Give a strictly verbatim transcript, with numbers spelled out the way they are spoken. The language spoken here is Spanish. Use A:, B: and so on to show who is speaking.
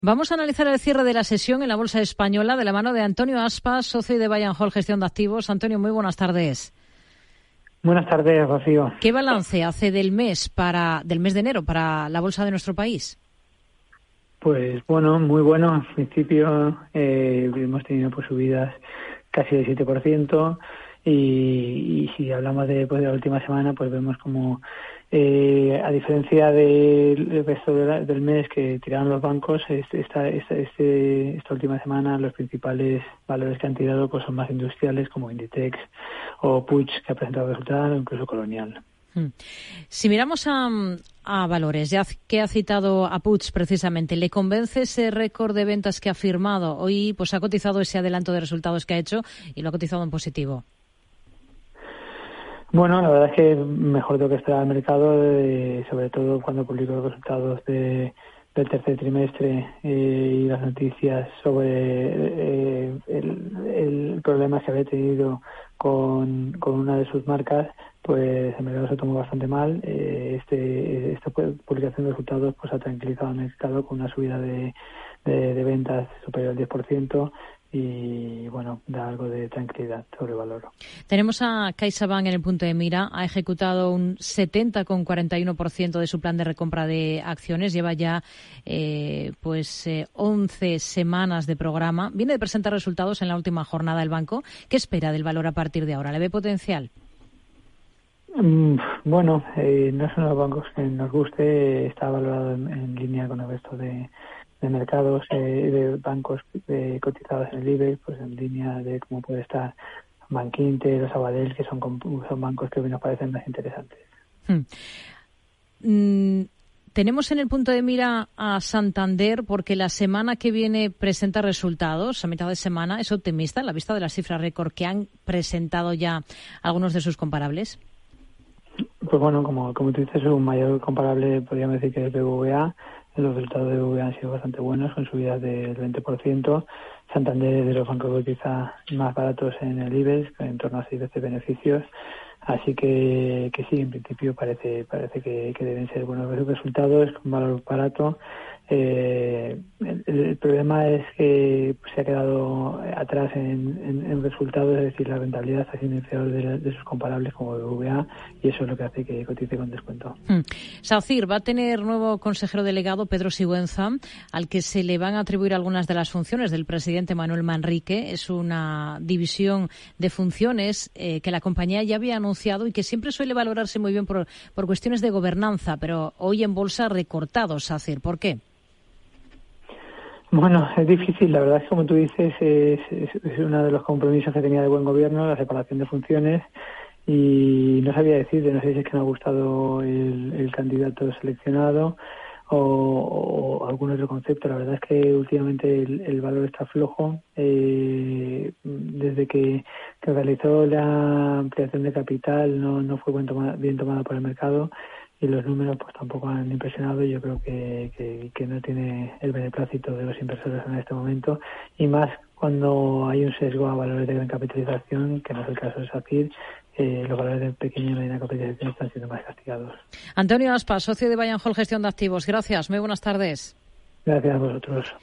A: Vamos a analizar el cierre de la sesión en la Bolsa Española de la mano de Antonio Aspas, socio de Buy and Hold Gestión de Activos. Antonio, muy buenas tardes.
B: Buenas tardes, Rocío.
A: ¿Qué balance hace del mes para del mes de enero para la bolsa de nuestro país?
B: Pues bueno, muy bueno. En principio eh, hemos tenido pues subidas casi del siete por ciento y, y si hablamos de, pues, de la última semana, pues vemos como eh, a diferencia del resto de la, del mes que tiraron los bancos, esta, esta, este, esta última semana los principales valores que han tirado pues son más industriales como Inditex o Puig, que ha presentado resultados, o incluso Colonial.
A: Si miramos a, a valores, ya que ha citado a Puig precisamente, ¿le convence ese récord de ventas que ha firmado? Hoy pues ha cotizado ese adelanto de resultados que ha hecho y lo ha cotizado en positivo.
B: Bueno, la verdad es que mejor de lo que esperaba el mercado, eh, sobre todo cuando publicó los resultados de, del tercer trimestre eh, y las noticias sobre eh, el, el problema que había tenido con, con una de sus marcas, pues el mercado se tomó bastante mal. Eh, este, esta publicación de resultados pues ha tranquilizado al mercado con una subida de, de, de ventas superior al diez por ciento. Y bueno, da algo de tranquilidad sobre el valor.
A: Tenemos a CaixaBank en el punto de mira, ha ejecutado un setenta coma cuarenta y uno por ciento de su plan de recompra de acciones, lleva ya eh, pues eh, once semanas de programa, viene de presentar resultados en la última jornada del banco. ¿Qué espera del valor a partir de ahora? ¿Le ve potencial?
B: Mm, bueno, eh, no son los bancos que nos guste, está valorado en, en línea con el resto de de mercados, eh, de bancos eh, cotizados en el IBEX, pues en línea de cómo puede estar Bankinter o Sabadell, que son, son bancos que nos parecen más interesantes.
A: Hmm. Mm, tenemos en el punto de mira a Santander porque la semana que viene presenta resultados, a mitad de semana. ¿Es optimista a la vista de las cifras récord que han presentado ya algunos de sus comparables?
B: Pues bueno, como, como tú dices, un mayor comparable podríamos decir que es B B V A. Los resultados de B B V A han sido bastante buenos, con subidas del veinte por ciento. Santander es de los bancos quizá más baratos en el IBEX, en torno a seis veces beneficios. Así que, que sí, en principio parece parece que, que deben ser buenos resultados, con valor barato. Eh, el, el problema es que se ha quedado atrás en, en, en resultados, es decir, la rentabilidad está siendo inferior de, de sus comparables como B B V A y eso es lo que hace que cotice con descuento.
A: Hmm. SACIR va a tener nuevo consejero delegado, Pedro Sigüenza, al que se le van a atribuir algunas de las funciones del presidente Manuel Manrique. Es una división de funciones eh, que la compañía ya había anunciado y que siempre suele valorarse muy bien por, por cuestiones de gobernanza, pero hoy en bolsa recortado SACIR. ¿Por qué?
B: Bueno, es difícil, la verdad es que como tú dices, es, es, es uno de los compromisos que tenía de buen gobierno, la separación de funciones, y no sabía decirte, no sé si es que me ha gustado el, el candidato seleccionado o, o algún otro concepto. La verdad es que últimamente el, el valor está flojo, eh, desde que, que realizó la ampliación de capital no, no fue bien tomada, bien tomada por el mercado. Y los números pues tampoco han impresionado. Yo creo que, que, que no tiene el beneplácito de los inversores en este momento, y más cuando hay un sesgo a valores de gran capitalización, que no es el caso de SACIR. Eh, los valores de pequeña y mediana capitalización están siendo más castigados.
A: Antonio Aspas, socio de Buy and Hold Gestión de Activos. Gracias, muy buenas tardes.
B: Gracias a vosotros.